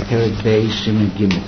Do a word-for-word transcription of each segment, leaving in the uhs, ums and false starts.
Perek Beis Siman Gimel.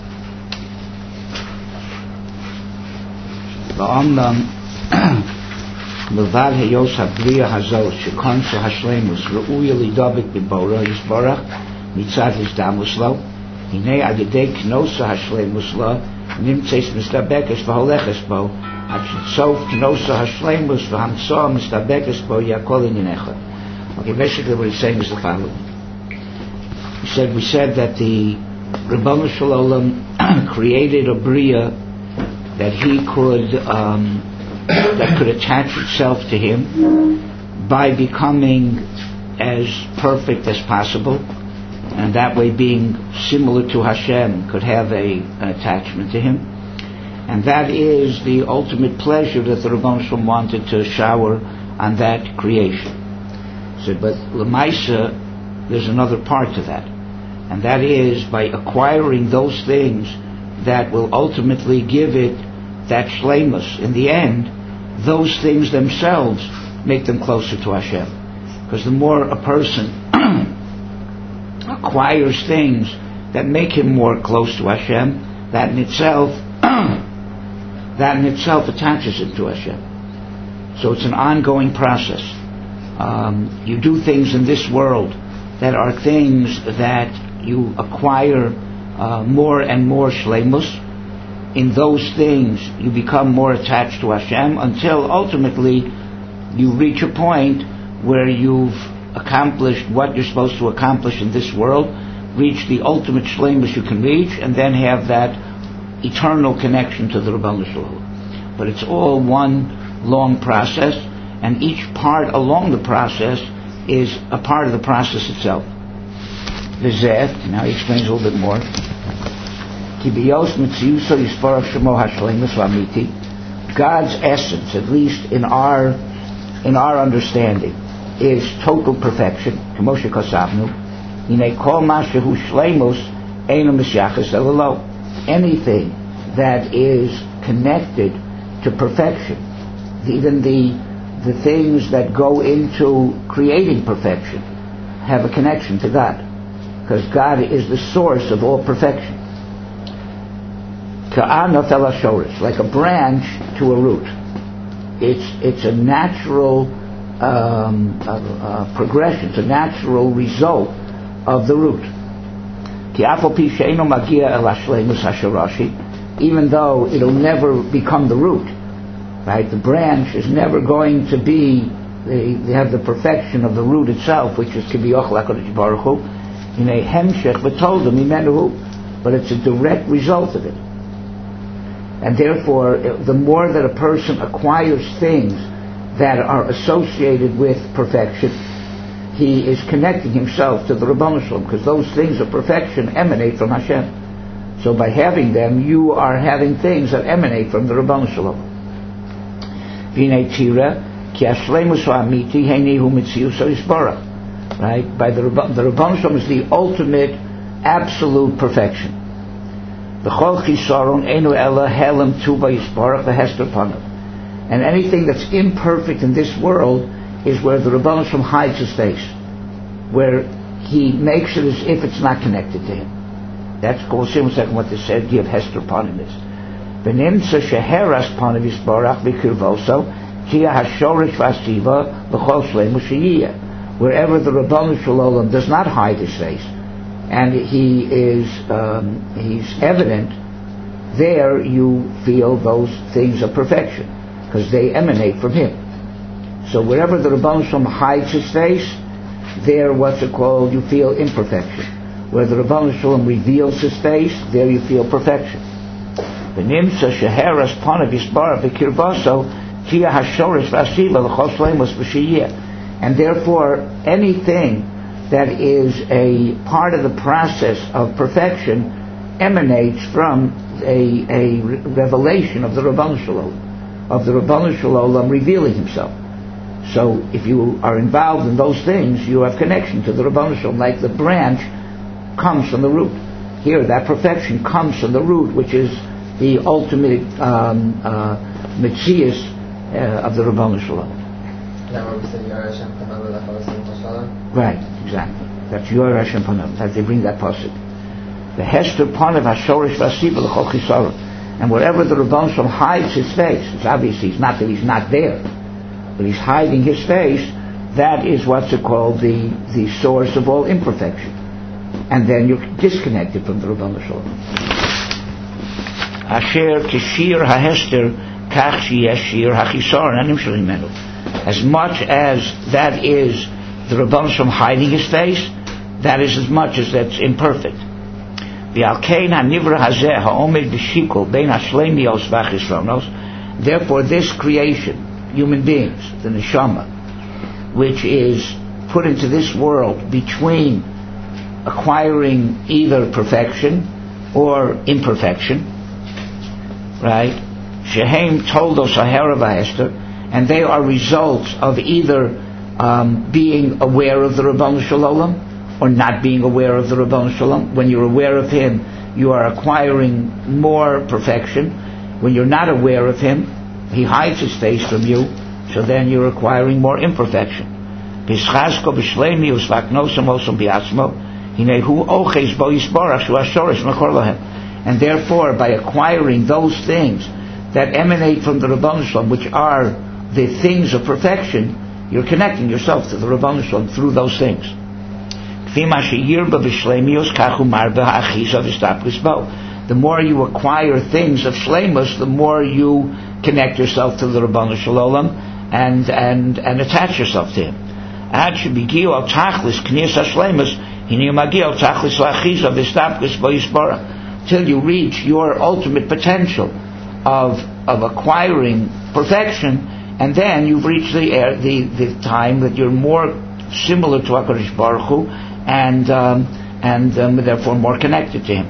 Va'amnam Milvad Heyos HaBriya Hazot Shekonso Hashlemus Re'uya Lidabik B'Bora Yisbarach Mitzad Hizdamus Lo Hinei Adidei Knosa Hashlemus Lo Nimtzeis Mistabekes V'Holechas Bo Atchitzof Knosa Hashlemus V'Hamtzoa Mistabekes Bo Yakol Ininecha. Okay, basically what he's saying is the following. He said, we said that the Ribono Shel Olam created a Bria that he could um, that could attach itself to him by becoming as perfect as possible, and that way being similar to Hashem could have a, an attachment to him. And that is the ultimate pleasure that the Ribono Shel Olam wanted to shower on that creation. He said, but L'maisa, there's another part to that, and that is by acquiring those things that will ultimately give it that shleimus. In the end, those things themselves make them closer to Hashem, because the more a person acquires things that make him more close to Hashem, that in itself that in itself attaches him to Hashem. So it's an ongoing process. Um, you do things in this world that are things that you acquire uh, more and more shleimus. In those things you become more attached to Hashem until ultimately you reach a point where you've accomplished what you're supposed to accomplish in this world, reach the ultimate shleimus you can reach, and then have that eternal connection to the Ribono Shel Olam. But it's all one long process, and each part along the process is a part of the process itself. V'zeh, now he explains a little bit more. God's essence, at least in our in our understanding, is total perfection. Anything that is connected to perfection, even the the things that go into creating perfection, have a connection to God, because God is the source of all perfection. Like a branch to a root. It's it's a natural um, uh, uh, progression. It's a natural result of the root. Even though it'll never become the root, right? The branch is never going to be. They, they have the perfection of the root itself, which is Kibiyach L'Kadosh Baruch Hu, in a hemshech b'tolda mimenuhu, but it's a direct result of it. And therefore, the more that a person acquires things that are associated with perfection, he is connecting himself to the Ribono Shel Olam, because those things of perfection emanate from Hashem. So by having them, you are having things that emanate from the Ribono Shel Olam. Right? By the, the Ribono Shel Olam is the ultimate, absolute perfection. And anything that's imperfect in this world is where the Ribono Shel Olam hides his face, where he makes it as if it's not connected to him. That's called second what they said, give Hester Panim is. V'nimtza sheheras Panim Yisbarach v'kirvoso kia hashorish v'asiva v'chol shleimus sheyiyah. Wherever the Ribono Shel Olam does not hide his face, and he is um, he's evident, there you feel those things of perfection, because they emanate from him. So wherever the Ribono Shel Olam hides his face, there what's it called, you feel imperfection. Where the Ribono Shel Olam reveals his face, there you feel perfection. V'nimtza sheheras panav yisbarach v'kirvaso tia hashorish v'asiva l'chol shleimus v'sheyiyah. And therefore, anything that is a part of the process of perfection emanates from a, a revelation of the Ribono Shel Olam, of the Ribono Shel Olam revealing himself. So if you are involved in those things, you have connection to the Ribono Shel Olam, like the branch comes from the root. Here, that perfection comes from the root, which is the ultimate um, uh, metzias uh, of the Ribono Shel Olam. Right, exactly. That's your Hashem Panav. That they bring that pasuk. The Hester Panav HaShorish V'Asiva L'Chol Chisara. And wherever the Rebbeinu Shalom hides his face, it's obviously it's not that he's not there, but he's hiding his face, that is what's called the, the source of all imperfection. And then you're disconnected from the Rebbeinu Shalom. Asher Kishir HaHester Kach Shiyeshir HaChisar Anim Shalimenu. As much as that is the Rebbeinu Shalom hiding his face, that is as much as that's imperfect. Therefore, this creation, human beings, the neshama, which is put into this world between acquiring either perfection or imperfection, right? Shehem toldos hahera v'hester, and they are results of either um, being aware of the Rebbeinu Shalom or not being aware of the Rebbeinu Shalom. When you're aware of him, you are acquiring more perfection. When you're not aware of him, he hides his face from you, so then you're acquiring more imperfection. And therefore, by acquiring those things that emanate from the Rebbeinu Shalom, which are the things of perfection, you're connecting yourself to the Rebbeinu Shalom through those things. The more you acquire things of shleimus, the more you connect yourself to the Rebbeinu Shalom and and and attach yourself to him. Till you reach your ultimate potential of of acquiring perfection, and then you've reached the the the time that you're more similar to HaKadosh Baruch Hu, and um, and um, therefore more connected to him.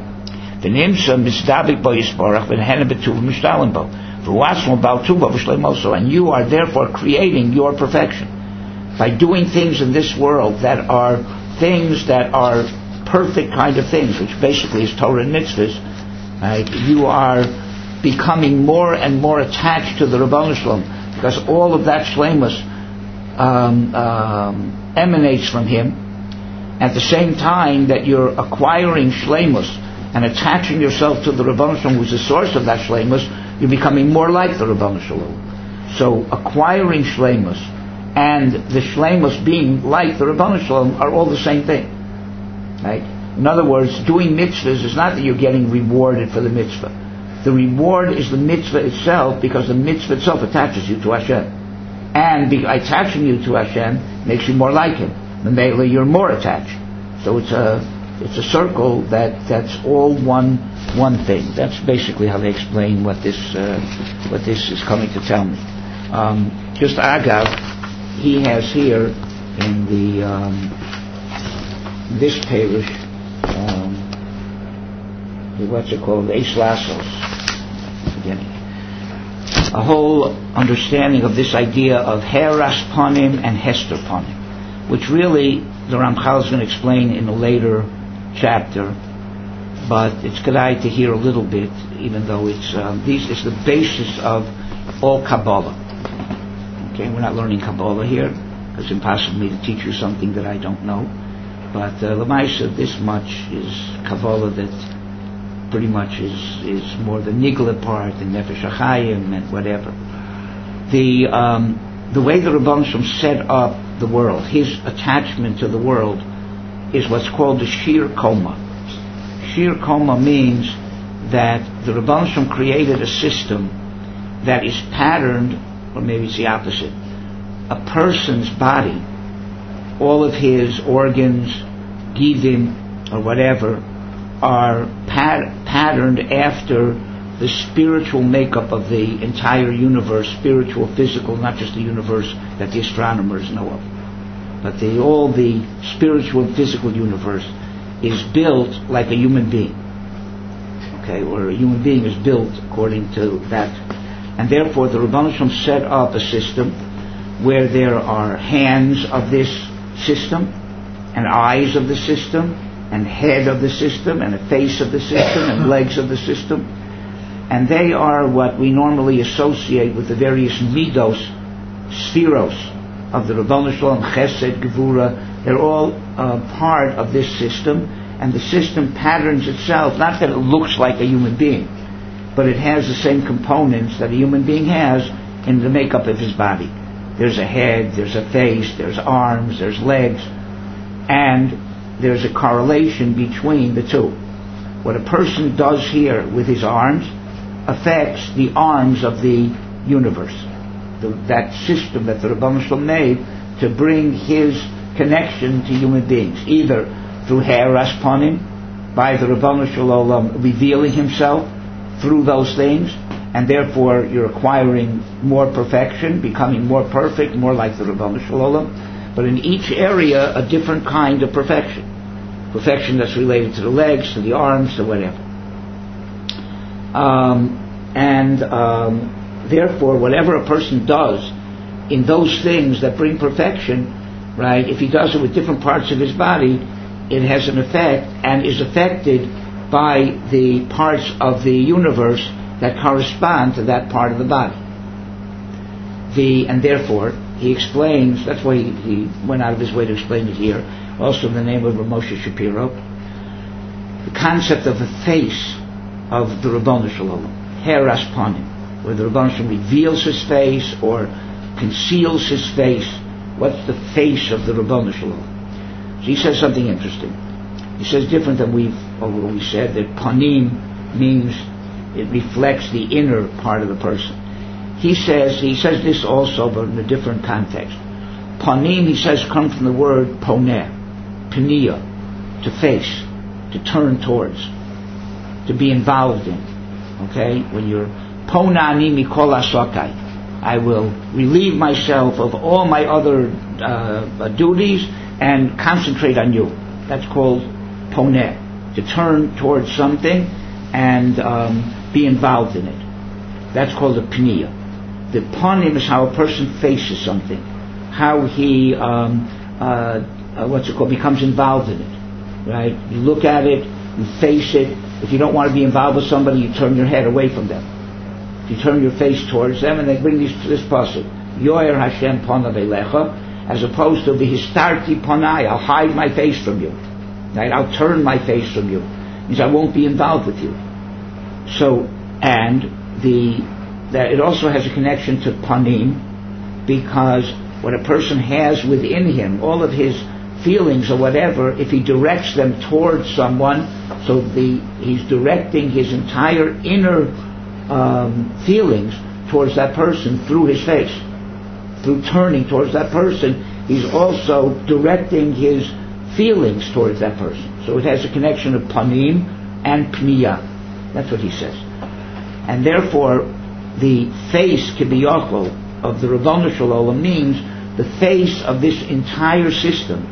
And you are therefore creating your perfection by doing things in this world that are things that are perfect kind of things, which basically is Torah and mitzvahs. Right? You are becoming more and more attached to the Rebbeinu Shalom, because all of that shleimus um, um, emanates from him. At the same time that you're acquiring shleimus and attaching yourself to the Rebbeinu Shalom, who's the source of that shleimus, you're becoming more like the Rebbeinu Shalom. So acquiring shleimus and the shleimus being like the Rebbeinu Shalom are all the same thing. Right? In other words, doing mitzvahs is not that you're getting rewarded for the mitzvah. The reward is the mitzvah itself, because the mitzvah itself attaches you to Hashem. And by attaching you to Hashem makes you more like him. And mainly you're more attached. So it's a it's a circle that, that's all one one thing. That's basically how they explain what this uh, what this is coming to tell me. Um, just Agav, he has here in the um, this parish, um, what's it called, Eish Lasos, beginning, a whole understanding of this idea of Heras Panim and Hester Panim, which really the Ramchal is going to explain in a later chapter, but it's good to hear a little bit, even though it's um, these is the basis of all Kabbalah. Okay, we're not learning Kabbalah here, because it's impossible for me to teach you something that I don't know. But uh, Lamaisa, this much is Kabbalah that pretty much is is more the Nigla part, and Nefesh HaChaim and whatever. The um, the way the Rebbeinu Shalom set up the world, his attachment to the world, is what's called the Shir Koma. Shir Koma means that the Rebbeinu Shalom created a system that is patterned, or maybe it's the opposite, a person's body, all of his organs, gidim, or whatever, are pat- patterned after the spiritual makeup of the entire universe, spiritual, physical, not just the universe that the astronomers know of, but the, all the spiritual and physical universe is built like a human being. Okay, or a human being is built according to that. And therefore the Rebbeinu Shalom set up a system where there are hands of this system, and eyes of the system, and head of the system, and a face of the system, and legs of the system. And they are what we normally associate with the various midos, spheros of the Rebbeinu Shalom, Chesed, Gevura. They're all uh, part of this system, and the system patterns itself, not that it looks like a human being, but it has the same components that a human being has in the makeup of his body. There's a head, there's a face, there's arms, there's legs, and there's a correlation between the two. What a person does here with his arms affects the arms of the universe. The, that system that the Rebbeinu Shalom made to bring his connection to human beings, either through Haaras Panim, by the Rebbeinu Shalom revealing himself through those things, and therefore you're acquiring more perfection, becoming more perfect, more like the Rebbeinu Shalom. But in each area, a different kind of perfection. Perfection that's related to the legs, to the arms, to whatever. Um, and um, therefore, whatever a person does in those things that bring perfection, right, if he does it with different parts of his body, it has an effect and is affected by the parts of the universe that correspond to that part of the body. The and therefore he explains, that's why he, he went out of his way to explain it here, also in the name of Rav Moshe Shapiro, the concept of the face of the Rebbeinu Shalom, Haaras Panim, where the Rebbeinu Shalom reveals his face or conceals his face. What's the face of the Rebbeinu Shalom? So he says something interesting. He says different than we've already said, that Panim means it reflects the inner part of the person. He says he says this also, but in a different context. Panim, he says, comes from the word poneh, penia, to face, to turn towards, to be involved in. Okay, when you're ponani mikol asakai, I will relieve myself of all my other uh, duties and concentrate on you. That's called poneh, to turn towards something and um, be involved in it. That's called a penia. The panim is how a person faces something, how he um, uh, uh, what's it called becomes involved in it. Right? You look at it, you face it. If you don't want to be involved with somebody, you turn your head away from them. You turn your face towards them, and they bring this this pasuk, Yoer Hashem panav elecha, as opposed to V'histarti panai, I'll hide my face from you. Right? I'll turn my face from you. It means I won't be involved with you. So, and the that it also has a connection to panim, because what a person has within him, all of his feelings or whatever, if he directs them towards someone, so the he's directing his entire inner um, feelings towards that person through his face, through turning towards that person, he's also directing his feelings towards that person. So it has a connection of panim and pniya. That's what he says. And therefore, the face kibiyachol of the Rebbeinu Shalom means the face of this entire system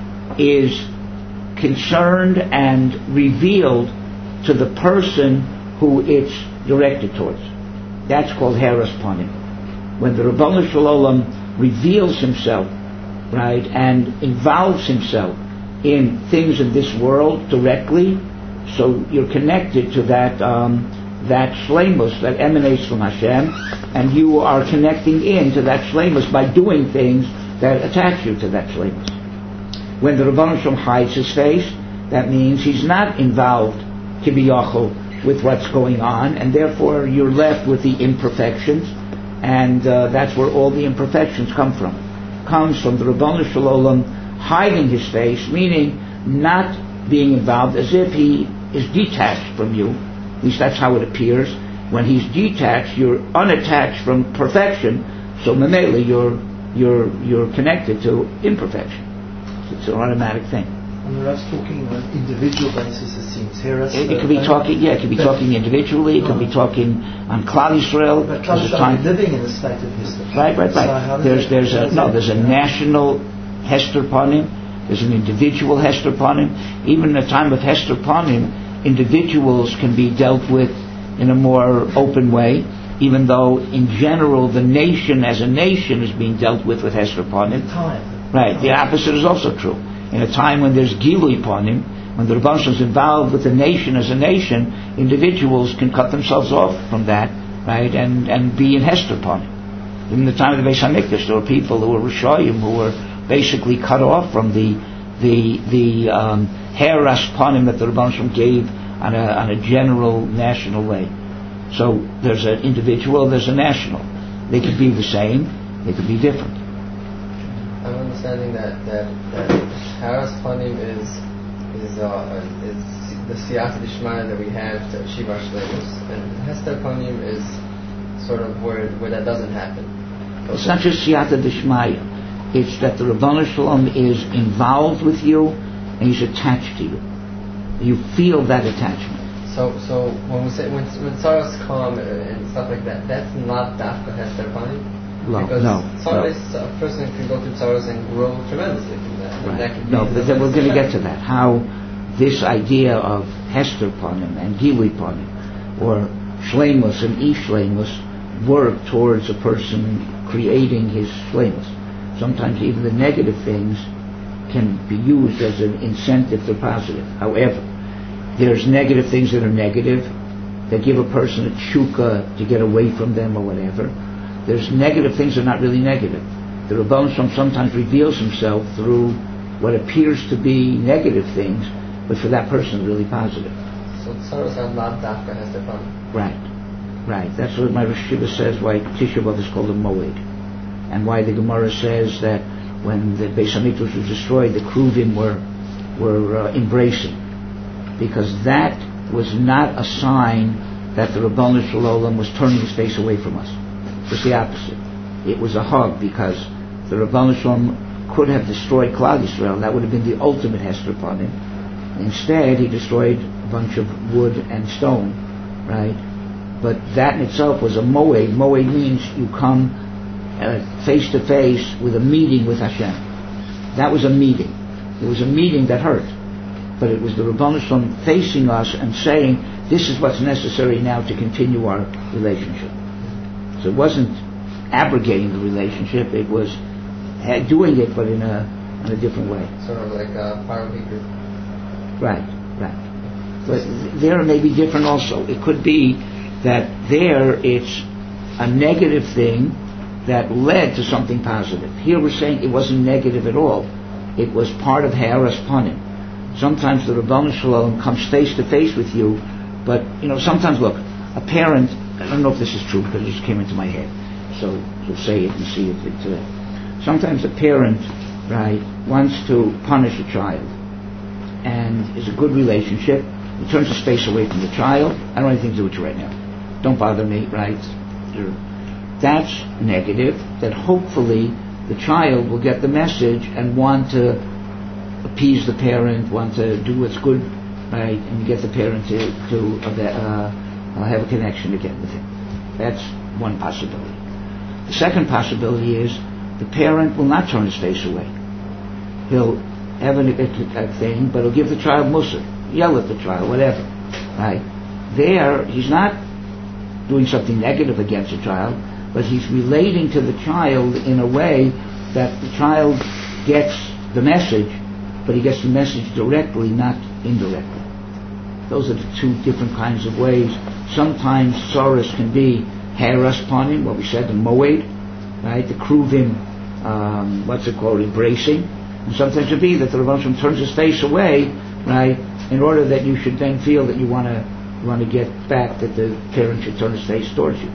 is concerned and revealed to the person who it's directed towards. That's called Haaras Panim. When the Rebbeinu Shalom reveals himself, right, and involves himself in things in this world directly, so you're connected to that um, that shleimus that emanates from Hashem, and you are connecting into that shleimus by doing things that attach you to that shleimus. When the Rebbeinu Shalom hides his face, that means he's not involved kibiyachol with what's going on, and therefore you're left with the imperfections, and uh, that's where all the imperfections come from. Comes from the Rebbeinu Shalom hiding his face, meaning not being involved, as if he is detached from you. At least that's how it appears. When he's detached, you're unattached from perfection, so memele, you're you're you're connected to imperfection. It's an automatic thing. And that's talking on an individual basis, it seems. Here, it, it could be talking, yeah, it could be talking individually. It could be talking on Klal Yisrael. But Klal Yisrael living in the state of Hester. Right, right, right. So there's there's a no, there's a national Hester Panim. There's an individual Hester Panim. Even in the time of Hester Panim, individuals can be dealt with in a more open way, even though in general the nation as a nation is being dealt with with Hester Panim. Time. Right. The opposite is also true. In a time when there's Gilui Panim, when the Rebbeinu Shalom is involved with the nation as a nation, individuals can cut themselves off from that, right, and, and be in Hester Panim. In the time of the Beis HaMikdash, there were people who were Rishayim who were basically cut off from the the the um, Heras Panim that the Rebbeinu Shalom gave on a, on a general national way. So there's an individual, there's a national. They could be the same, they could be different. I'm understanding that that that Heras Panim is is uh is the Siyata Dishmaya that we have to achieve our shleimus, and Hester Panim is sort of where where that doesn't happen. It's not just Siyata Dishmaya. It's that the Rebbeinu Shalom is involved with you and he's attached to you. You feel that attachment. So, so when we say when when tzaras come and stuff like that, that's not dafka Hester Panim. No, because no, sometimes no. a person can go through tzaras and grow tremendously from that. And right. that can No, be but then we're going to get to that. How this idea of Hester Panim and Gili Panim, or Shleimus and E Shleimus, work towards a person creating his Shleimus. Sometimes even the negative things can be used as an incentive to positive. However, there's negative things that are negative that give a person a tshuka to get away from them or whatever. There's negative things that are not really negative. The Rebbeinu Shalom sometimes reveals himself through what appears to be negative things, but for that person really positive. So tzaras are not dafka Hester Panim. Right, right. That's what my Rosh Hashiva says, why Tisha B'Av is called a Moed. And why the Gemara says that when the Beis Hamikdash was destroyed, the Kruvim were were uh, embracing, because that was not a sign that the Rebbeinu Shalom was turning his face away from us. It was the opposite. It was a hug, because the Rebbeinu Shalom could have destroyed Klal Yisrael. That would have been the ultimate Hester upon him. Instead, he destroyed a bunch of wood and stone, right? But that in itself was a Moed. Moed means you come Uh, face to face with a meeting with Hashem. That was a meeting. It was a meeting that hurt, but it was the Rebbeinu Shalom facing us and saying, "This is what's necessary now to continue our relationship." So it wasn't abrogating the relationship; it was doing it, but in a in a different way. Sort of like a paralegal. Right, right. But there may be different also. It could be that there it's a negative thing that led to something positive. Here we're saying it wasn't negative at all. It was part of Heras Panim. Sometimes the Rebbeinu Shalom comes face to face with you, but you know, sometimes look, a parent, I don't know if this is true because it just came into my head, so we'll say it and see if it's uh, sometimes a parent, right, wants to punish a child, and it's a good relationship. He turns his face away from the child. I don't have anything to do with you right now. Don't bother me, right? You're, That's negative, that hopefully the child will get the message and want to appease the parent, want to do what's good, right, and get the parent to, to uh, have a connection again with him. That's one possibility. The second possibility is the parent will not turn his face away. He'll have a, a, a thing, but he'll give the child mussar, yell at the child, whatever, right? There, he's not doing something negative against the child, but he's relating to the child in a way that the child gets the message, but he gets the message directly, not indirectly. Those are the two different kinds of ways. Sometimes tzaras can be Heras Panim, what we said, the Moed, right? The Kruvim, um, what's it called, embracing. And sometimes it be that the Rebbeinu Shalom turns his face away, right, in order that you should then feel that you want to want to get back, that the parent should turn his face towards you.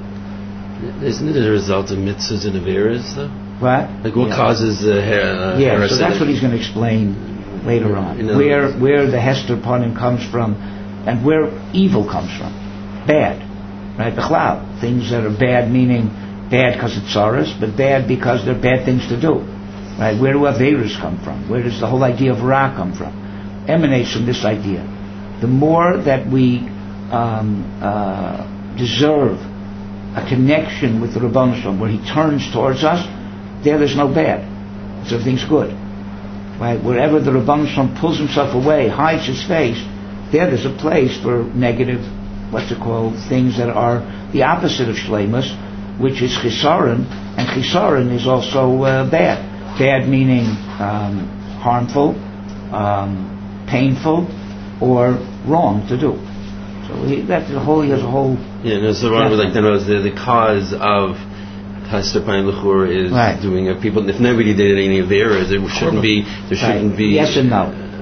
Isn't it a result of mitzvahs and averas, though? What? Like what yeah. causes the uh, yeah, so that's what he's going to explain later on. You know, where where the Hester Panim comes from, and where evil comes from. Bad. Right? B'chlal. Things that are bad, meaning bad because it's tzaras, but bad because they're bad things to do. Right? Where do averas come from? Where does the whole idea of ra come from? Emanates from this idea. The more that we um, uh, deserve a connection with the Rebbeinu Shalom, where he turns towards us, there there's no bad. So everything's good. Right? Wherever the Rebbeinu Shalom pulls himself away, hides his face, there there's a place for negative, what's it called, things that are the opposite of Shleimus, which is Chisaron, and Chisaron is also uh, bad. Bad meaning um, harmful, um, painful, or wrong to do. So he, that's the whole. He has a whole. Yeah, no. So wrong with like the the cause of Hester Panim L'chur is right. doing a people. If nobody did any averas, there shouldn't be. There shouldn't right. be. Yes and no.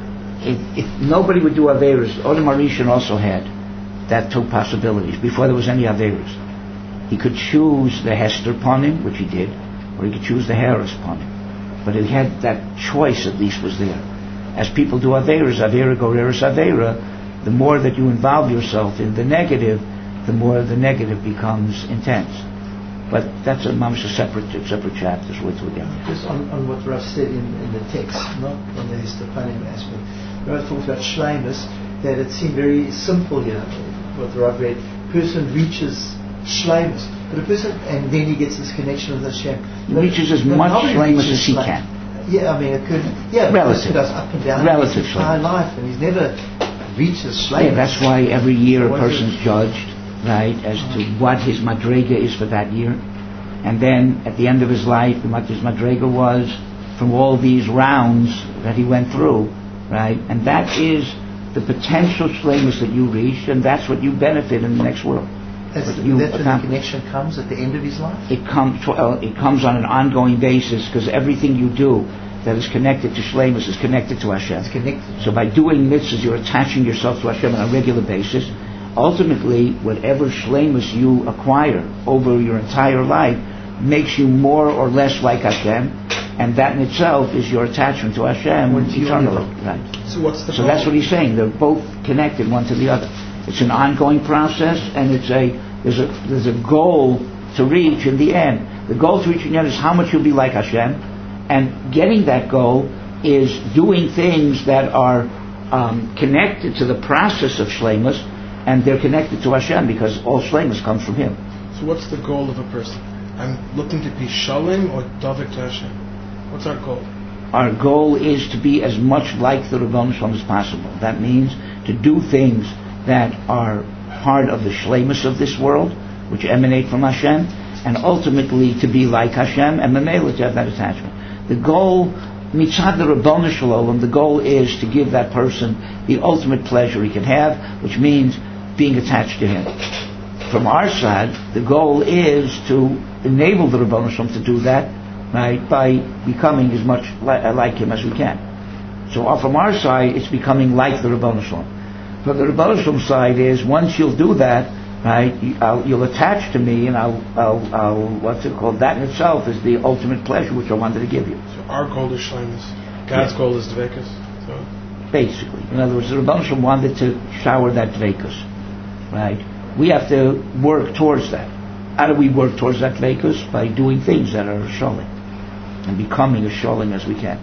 if, if nobody would do Averas, Odom HaRishon also had that two possibilities before there was any Averas. He could choose the Hester Ponim, which he did, or he could choose the Harris Ponim. But he had that choice, at least, was there. As people do Averas, Avera Goreres Avera, the more that you involve yourself in the negative, the more the negative becomes intense. But that's a mamish, a separate, separate chapters we'll do again. Just on, on what Rav said in, in the text, not on the Hester Ponim aspect. Rav talks about Shleimus, that it seemed very simple here, what Rav read. Person reaches Shleimus, but a person, and then he gets this connection with Hashem. He reaches as much Shleimus as he can. Yeah, I mean, it could, yeah, relative. It goes up and down relative his entire life, and he's never reaches Shleimus. Yeah, that's why every year so a person's judged, right, as to what his madrega is for that year, and then at the end of his life, what his madrega was from all these rounds that he went through, right, and that is the potential shleimus that you reached, and that's what you benefit in the next world. That's, that's when the connection comes at the end of his life? It comes. Well, it comes on an ongoing basis because everything you do that is connected to shleimus is connected to Hashem. It's connected. So by doing mitzvahs, you're attaching yourself to Hashem on a regular basis. Ultimately, whatever shleimus you acquire over your entire life makes you more or less like Hashem, and that in itself is your attachment to Hashem eternally. Right. So what's the So goal? that's what he's saying. They're both connected, one to the other. It's an ongoing process, and it's a there's a there's a goal to reach in the end. The goal to reach in the end is how much you'll be like Hashem, and getting that goal is doing things that are um, connected to the process of shleimus, and they're connected to Hashem because all shleimus comes from Him. So what's the goal of a person? I'm looking to be shalom or davik to Hashem. What's our goal? Our goal is to be as much like the Rebbeinu Shalom as possible. That means to do things that are part of the shleimus of this world, which emanate from Hashem, and ultimately to be like Hashem, and memela to have that attachment. The goal, mitzad the Rebbeinu Shalom, the goal is to give that person the ultimate pleasure he can have, which means being attached to Him. From our side, the goal is to enable the Rebbeinu Shalom to do that, right, by becoming as much li- like Him as we can. So uh, from our side, it's becoming like the Rebbeinu Shalom. From the Rebbeinu Shalom side is, once you'll do that, right, you, I'll, you'll attach to me, and I'll, I'll, I'll, what's it called? That in itself is the ultimate pleasure which I wanted to give you. So our goal is shleimus. God's yeah. goal is dvekus. So. Basically, in other words, the Rebbeinu Shalom wanted to shower that dvekus, right? We have to work towards that. How do we work towards that dvekus? By doing things that are sholim and becoming as sholim as we can.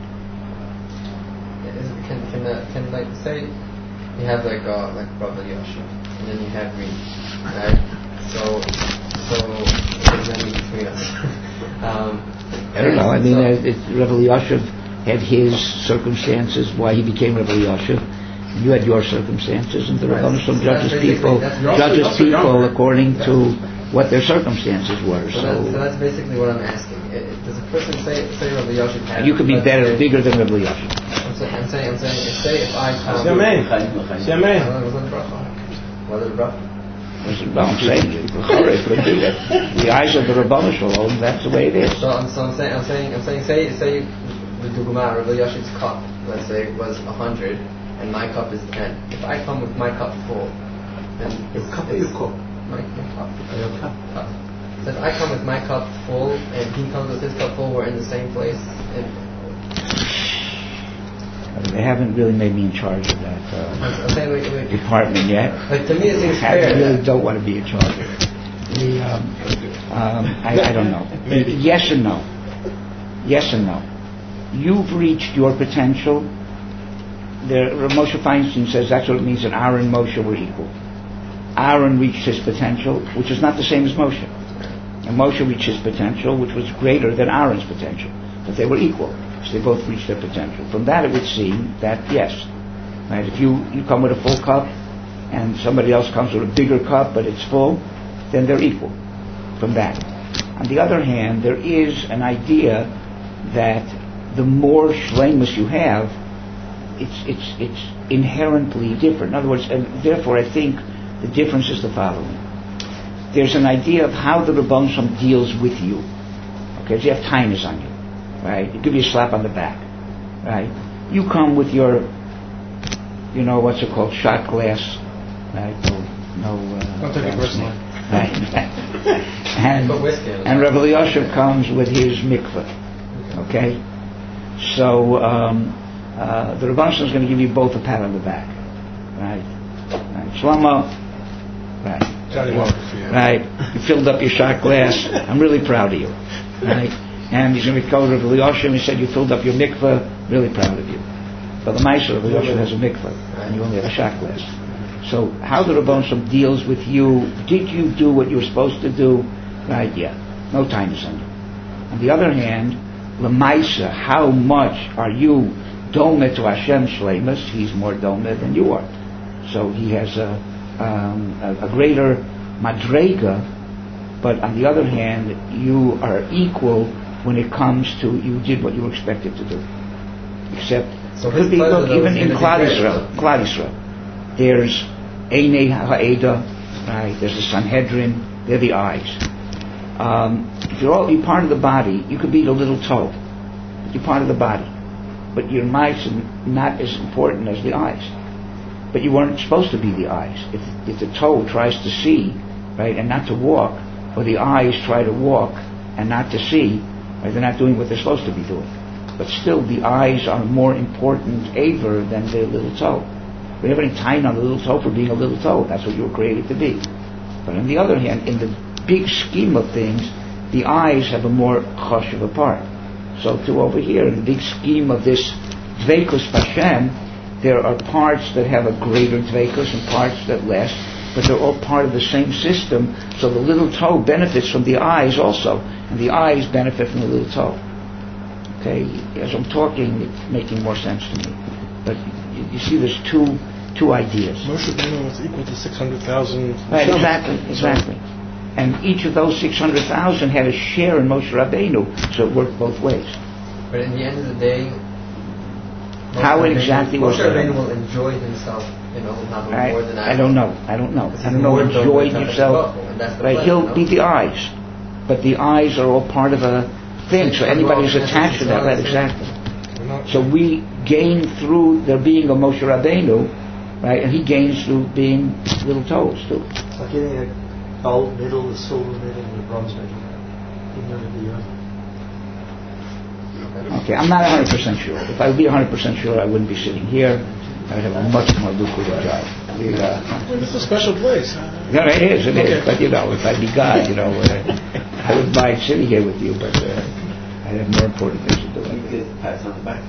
Can can uh, can like say you have like uh, like Rabbi Yosha, and then you have me, right? So so what does that mean between us? um, I don't know. I mean, so, uh, it, Rabbi Yosha had his circumstances why he became Rabbi Yosha. You had your circumstances, and the right. Rebbeinu Shalom so judges people judges people according yeah. to what their circumstances were. So, so, that's, so that's basically what I'm asking. It, it, does a person say say Rabbi Yosha had? You could be better, say, bigger than Rabbi Yosha. I'm saying, I'm saying, I'm saying, if, say if I come. Shaman. Shaman. What is the bracha? No, I'm saying the eyes of the Rebbeinu Shalom. That's the way it is. So I'm, so I'm saying, I'm saying, I'm saying, say say the dugma Rabbi Yosha's cup, let's say, was a hundred. And my cup is ten. If I come with my cup full, then his cup is cup. My, my cup. Your cup. cup. So if I come with my cup full and he comes with his cup full, we're in the same place. And they haven't really made me in charge of that uh, I'm saying, like, like, department yet. Like to me, it seems I fair. really don't want to be in charge of it. The, um, um, I, I don't know. Yes and no. Yes and no. You've reached your potential. The Moshe Feinstein says that's what it means that Aaron and Moshe were equal. Aaron reached his potential, which is not the same as Moshe. And Moshe reached his potential, which was greater than Aaron's potential. But they were equal. So they both reached their potential. From that it would seem that, yes, right, if you, you come with a full cup and somebody else comes with a bigger cup but it's full, then they're equal from that. On the other hand, there is an idea that the more shleimus you have, It's it's it's inherently different. In other words, and therefore I think the difference is the following. There's an idea of how the Rebbeinu Shalom deals with you. Okay, so you have kindness on you, right? You give you a slap on the back, right? You come with your you know, what's it called, shot glass, right? No, no. Uh, Don't take it personally. Right. and and Rebbe Elyashiv comes with his mikveh. Okay. So um, uh, the Rebbe is going to give you both a pat on the back, right? Right. Shlomo. Right. Right. You filled up your shot glass. I'm really proud of you. Right. And he's going to go to Rebbe Elyashiv. He said you filled up your mikveh. Really proud of you. But the Meiser Rebbe Elyashiv has a mikveh, and you only have a shot glass. So how the Rebbe Elyashiv deals with you? Did you do what you were supposed to do? Right? Yeah. No time is under. On the other hand, Lemaisa, how much are you domed to Hashem Shleimus? He's more domed than you are. So he has a, um, a, a greater madrega, but on the other hand, you are equal when it comes to you did what you were expected to do. Except, so could be, look, even in Klal Yisrael, Klal Yisrael, there's Einei Ha'eda, right? There's the Sanhedrin, they're the eyes. Um, if you're all, you're part of the body, you could be the little toe, but you're part of the body. But your mind's not as important as the eyes. But you weren't supposed to be the eyes. If, if the toe tries to see, right, and not to walk, or the eyes try to walk and not to see, right, they're not doing what they're supposed to be doing. But still, the eyes are more important aver than the little toe. We have any time on the little toe for being a little toe. That's what you were created to be. But on the other hand, in the big scheme of things, the eyes have a more choshev a part. So to over here, in the big scheme of this dveikus Hashem, there are parts that have a greater dveikus and parts that less, but they're all part of the same system. So the little toe benefits from the eyes also, and the eyes benefit from the little toe. Okay, as I'm talking, it's making more sense to me. But you, you see, there's two two ideas. Moshe Rabbeinu was equal to six hundred thousand. Right, exactly, exactly. And each of those six hundred thousand had a share in Moshe Rabbeinu, so it worked both ways. But in the end of the day, Moshe how Rabbeinu, exactly was Moshe that? Rabbeinu will enjoy himself, you know, not I, more than I don't know. I don't know. I don't know. Enjoy yourself. Right, he'll be the eyes, but the eyes are all part of a thing. So anybody who's attached to that, right? Exactly. So we gain through there being a Moshe Rabbeinu, right? And he gains through being little toes too. It's like getting a gold medal, a silver medal, and a bronze medal. Okay, I'm not one hundred percent sure. If I would be one hundred percent sure, I wouldn't be sitting here. I would have a much more lucrative job. We, uh, well, it's a special place. No, it is, it is. But you know, if I'd be God, you know, uh, I wouldn't mind sitting here with you, but uh, I'd have more important things to do. You get pats on the back.